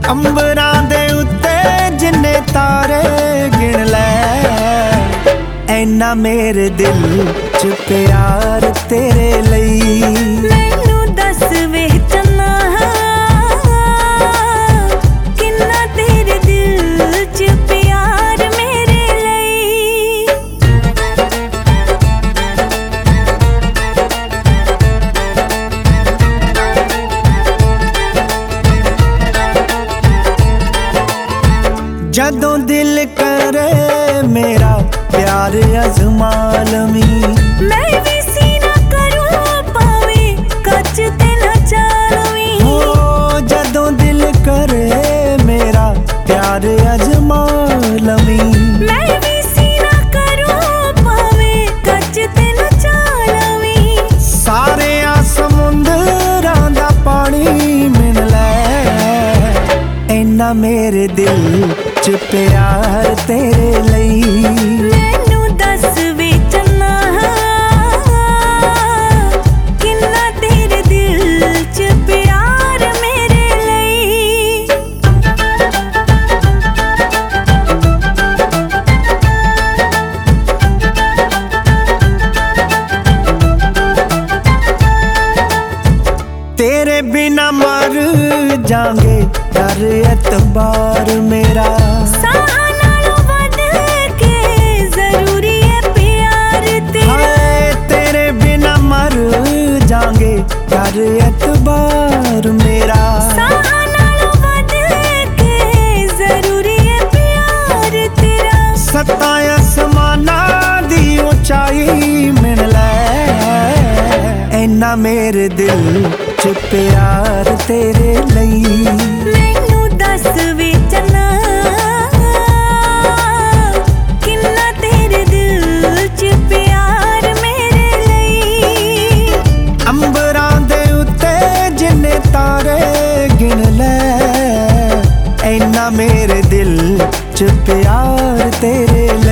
ਅੰਬਰਾਂ ਦੇ ਉੱਤੇ ਜਿੰਨੇ ਤਾਰੇ ਗਿਣ ਲੈ, ਐਨਾ ਮੇਰੇ ਦਿਲ ਚ ਪਿਆਰ ਤੇਰੇ ਲਈ। ਮੈਨੂੰ ਦੱਸ ਵੇ ਚੰਨਾ, ਕਿੰਨਾ ਤੇਰੇ ਦਿਲ ਚ ਪਿਆਰ ਮੇਰੇ ਲਈ। ਜਦੋਂ ਦਿਲ ਕਰੇ ਮੇਰਾ प्यार अजमा लवीं, मैं भी सीना करूं पावे कच ते ना चालवीं। हो जदों दिल करे मेरा प्यार अजमा लवीं, मैं भी सीना करूं पावे कच ते ना चालवीं। सारे समुंदरां दा पानी मिल लै, ऐना मेरे दिल च प्यार तेरे लई। मैनू दस वे चन्ना, किन्ना तेरे दिल च प्यार मेरे ਲਈ। तेरे बिना मर जांगे कर एतबार मेरा, साह नालों वध के जरूरी है प्यार तेरा। हाय तेरे बिना मर जांगे कर एतबार मेरा, साह नालों वध के जरूरी है प्यार तेरा। सत्तां आसमानां दी ऊंचाई मिल लै, ऐना मेरे दिल च प्यार तेरे लई। मैनू दस वे चन्ना, किन्ना तेरे दिल च प्यार मेरे ਲਈ। अंबरां दे उत्ते जिन्ने तारे गिन लै, ऐना मेरे दिल च प्यार तेरे